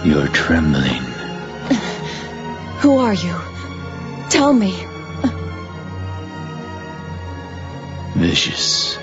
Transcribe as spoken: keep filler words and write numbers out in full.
You're trembling. Who are you? Tell me. Vicious.